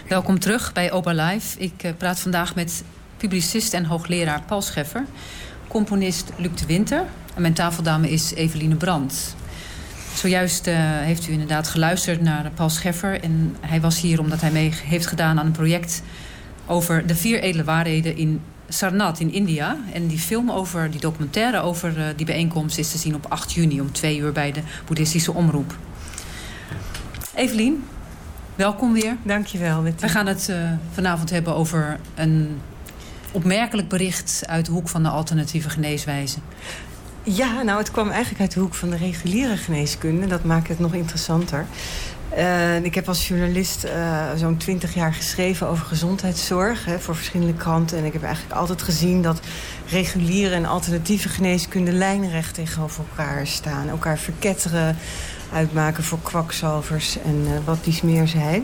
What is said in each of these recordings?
Welkom terug bij Opa Live. Ik praat vandaag met publicist en hoogleraar Paul Scheffer, componist Luc de Winter en mijn tafeldame is Eveline Brandt. Zojuist heeft u inderdaad geluisterd naar Paul Scheffer en hij was hier omdat hij mee heeft gedaan aan een project over de 4 edele waarheden in Sarnath in India. En die film over, die documentaire over die bijeenkomst is te zien op 8 juni om 2 uur bij de Boeddhistische Omroep. Eveline, welkom weer. Dankjewel. We gaan het vanavond hebben over een opmerkelijk bericht uit de hoek van de alternatieve geneeswijze. Ja, nou, het kwam eigenlijk uit de hoek van de reguliere geneeskunde. Dat maakt het nog interessanter. Ik heb als journalist zo'n 20 jaar geschreven over gezondheidszorg voor verschillende kranten. En ik heb eigenlijk altijd gezien dat reguliere en alternatieve geneeskunde lijnrecht tegenover elkaar staan. Elkaar verketteren, uitmaken voor kwakzalvers en wat dies meer zijn.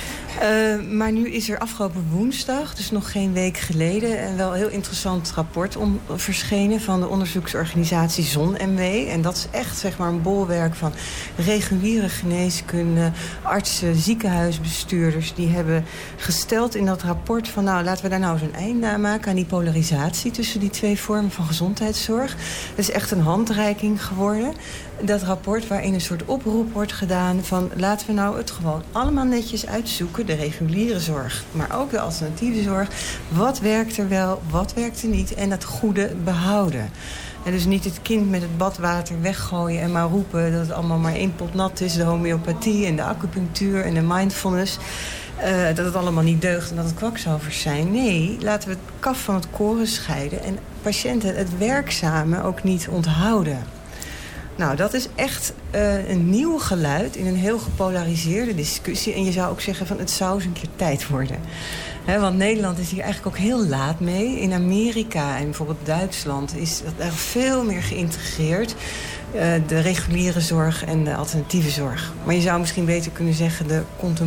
Maar nu is er afgelopen woensdag, dus nog geen week geleden, een wel heel interessant rapport verschenen van de onderzoeksorganisatie ZonMW. En dat is echt zeg maar een bolwerk van reguliere geneeskunde, artsen, ziekenhuisbestuurders. Die hebben gesteld in dat rapport van nou, laten we daar nou zo'n einde aan maken aan die polarisatie tussen die 2 vormen van gezondheidszorg. Het is echt een handreiking geworden. Dat rapport waarin een soort oproep wordt gedaan van laten we nou het gewoon allemaal netjes uitzoeken. De reguliere zorg, maar ook de alternatieve zorg. Wat werkt er wel, wat werkt er niet en dat goede behouden. En dus niet het kind met het badwater weggooien en maar roepen dat het allemaal maar 1 pot nat is. De homeopathie en de acupunctuur en de mindfulness. Dat het allemaal niet deugt en dat het kwakzalvers zijn. Nee, laten we het kaf van het koren scheiden en patiënten het werkzame ook niet onthouden. Nou, dat is echt een nieuw geluid in een heel gepolariseerde discussie. En je zou ook zeggen van het zou eens een keer tijd worden. Want Nederland is hier eigenlijk ook heel laat mee. In Amerika en bijvoorbeeld Duitsland is dat echt veel meer geïntegreerd. De reguliere zorg en de alternatieve zorg. Maar je zou misschien beter kunnen zeggen de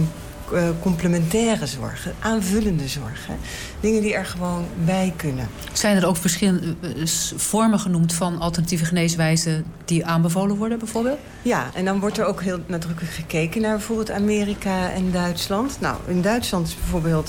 complementaire zorg, aanvullende zorg. Hè. Dingen die er gewoon bij kunnen. Zijn er ook verschillende vormen genoemd van alternatieve geneeswijzen die aanbevolen worden bijvoorbeeld? Ja, en dan wordt er ook heel nadrukkelijk gekeken naar bijvoorbeeld Amerika en Duitsland. Nou, in Duitsland is bijvoorbeeld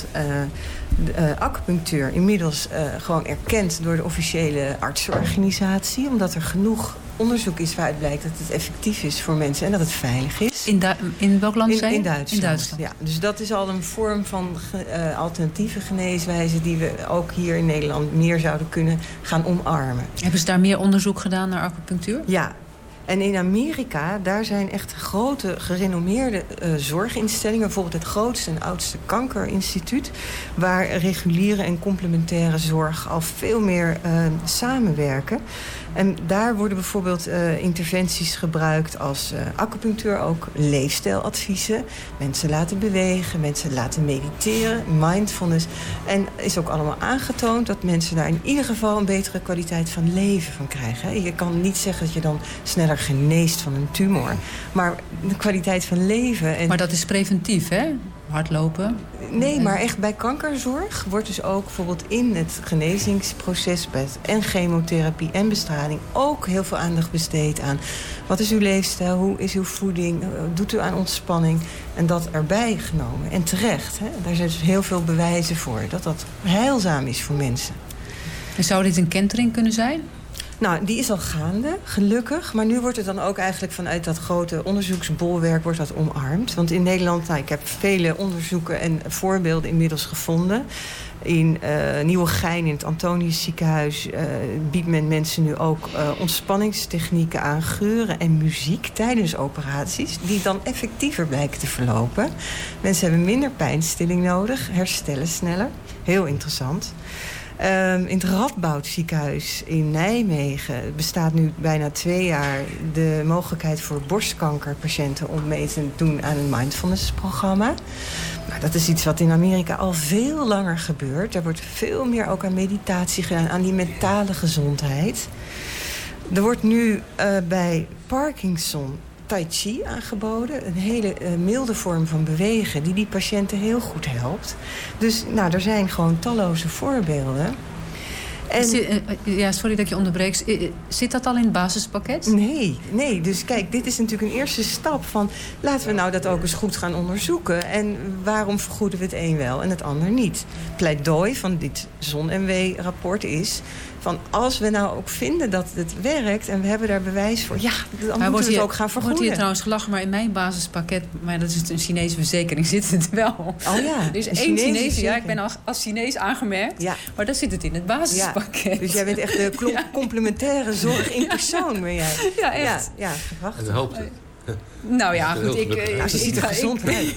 acupunctuur inmiddels gewoon erkend door de officiële artsenorganisatie, omdat er genoeg onderzoek is waaruit blijkt dat het effectief is voor mensen en dat het veilig is. In welk land zijn? In Duitsland. In Duitsland. Ja, dus dat is al een vorm van alternatieve geneeswijze die we ook hier in Nederland meer zouden kunnen gaan omarmen. Hebben ze daar meer onderzoek gedaan naar acupunctuur? Ja. En in Amerika, daar zijn echt grote, gerenommeerde zorginstellingen. Bijvoorbeeld het grootste en oudste kankerinstituut, waar reguliere en complementaire zorg al veel meer samenwerken. En daar worden bijvoorbeeld interventies gebruikt als acupunctuur, ook leefstijladviezen. Mensen laten bewegen, mensen laten mediteren, mindfulness. En is ook allemaal aangetoond dat mensen daar in ieder geval een betere kwaliteit van leven van krijgen. Hè. Je kan niet zeggen dat je dan sneller geneest van een tumor. Maar de kwaliteit van leven. Maar dat is preventief, hè? Hardlopen? Nee, maar echt bij kankerzorg wordt dus ook bijvoorbeeld in het genezingsproces en chemotherapie en bestraling ook heel veel aandacht besteed aan wat is uw leefstijl, hoe is uw voeding, doet u aan ontspanning en dat erbij genomen. En terecht, hè? Daar zijn dus heel veel bewijzen voor dat dat heilzaam is voor mensen. En zou dit een kentering kunnen zijn? Nou, die is al gaande, gelukkig. Maar nu wordt het dan ook eigenlijk vanuit dat grote onderzoeksbolwerk wordt dat omarmd. Want in Nederland, ik heb vele onderzoeken en voorbeelden inmiddels gevonden. In Nieuwegein, in het Antonius ziekenhuis, biedt men mensen nu ook ontspanningstechnieken aan, geuren en muziek tijdens operaties, die dan effectiever blijken te verlopen. Mensen hebben minder pijnstilling nodig, herstellen sneller. Heel interessant. In het Radboud ziekenhuis in Nijmegen bestaat nu bijna 2 jaar de mogelijkheid voor borstkankerpatiënten om mee te doen aan een mindfulness-programma. Nou, dat is iets wat in Amerika al veel langer gebeurt. Er wordt veel meer ook aan meditatie gedaan, aan die mentale gezondheid. Er wordt nu bij Parkinson Tai Chi aangeboden. Een hele milde vorm van bewegen die patiënten heel goed helpt. Dus nou, er zijn gewoon talloze voorbeelden. Sorry dat ik je onderbreek. Zit dat al in het basispakket? Nee. Dus kijk, dit is natuurlijk een eerste stap van... laten we nou dat ook eens goed gaan onderzoeken. En waarom vergoeden we het een wel en het ander niet? Pleidooi van dit Zon-NW-rapport is... van als we nou ook vinden dat het werkt en we hebben daar bewijs voor... ja, dan moeten we het ook gaan vergoeden. Wordt hier trouwens gelachen, maar in mijn basispakket... maar dat is een Chinese verzekering, zit het wel. Oh ja, er is één Chinese, ik ben als Chinees aangemerkt... Ja. maar dan zit het in het basispakket. Ja, dus jij bent echt de complementaire zorg in persoon, ben jij. Ja, echt. Ja, gewachtig. En dat helpt het. Nou ja, goed, ze ziet er gezond uit.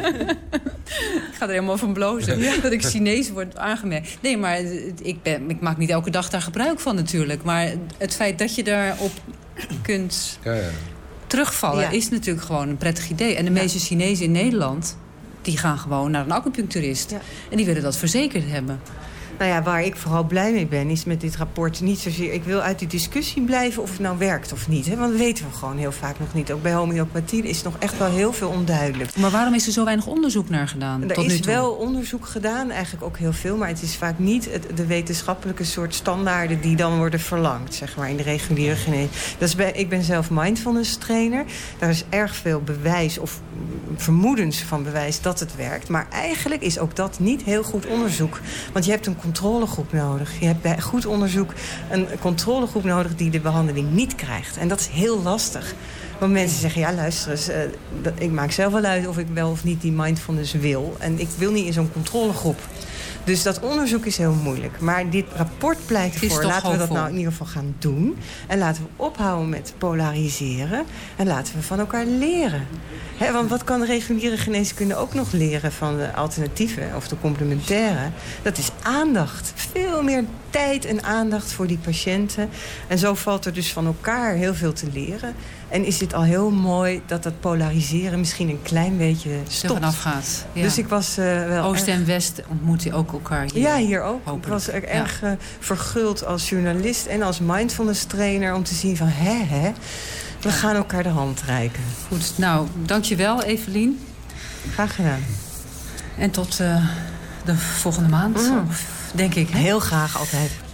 Ik ga er helemaal van blozen. Ja. Dat ik Chinees word aangemerkt. Nee, maar ik maak niet elke dag daar gebruik van natuurlijk. Maar het feit dat je daarop kunt terugvallen... is natuurlijk gewoon een prettig idee. En de meeste Chinezen in Nederland... die gaan gewoon naar een acupuncturist. Ja. En die willen dat verzekerd hebben. Nou ja, waar ik vooral blij mee ben, is met dit rapport niet zozeer... ik wil uit die discussie blijven of het nou werkt of niet. Hè? Want dat weten we gewoon heel vaak nog niet. Ook bij homeopathie is nog echt wel heel veel onduidelijk. Maar waarom is er zo weinig onderzoek naar gedaan? Er is wel onderzoek gedaan, eigenlijk ook heel veel... maar het is vaak niet de wetenschappelijke soort standaarden... die dan worden verlangd, zeg maar, in de reguliere geneeskunde. Ik ben zelf mindfulness trainer. Daar is erg veel bewijs of vermoedens van bewijs dat het werkt. Maar eigenlijk is ook dat niet heel goed onderzoek. Want je hebt een controlegroep nodig. Je hebt bij goed onderzoek een controlegroep nodig die de behandeling niet krijgt. En dat is heel lastig. Want mensen zeggen, ja luister eens, ik maak zelf wel uit of ik wel of niet die mindfulness wil. En ik wil niet in zo'n controlegroep. Dus dat onderzoek is heel moeilijk. Maar dit rapport pleit ervoor, laten we dat nou in ieder geval gaan doen. En laten we ophouden met polariseren. En laten we van elkaar leren. Want wat kan de reguliere geneeskunde ook nog leren van de alternatieven of de complementaire? Dat is aandacht. Veel meer tijd en aandacht voor die patiënten. En zo valt er dus van elkaar heel veel te leren. En is het al heel mooi dat dat polariseren misschien een klein beetje stopt. Er vanaf gaat. Ja. Dus ik was wel Oost en West ontmoeten ook elkaar hier. Ja, hier ook. Hopelijk. Ik was er erg verguld als journalist en als mindfulness trainer... om te zien van, we gaan elkaar de hand reiken. Goed, nou, dankjewel Evelien. Graag gedaan. En tot de volgende maand, denk ik. Hè? Heel graag, altijd.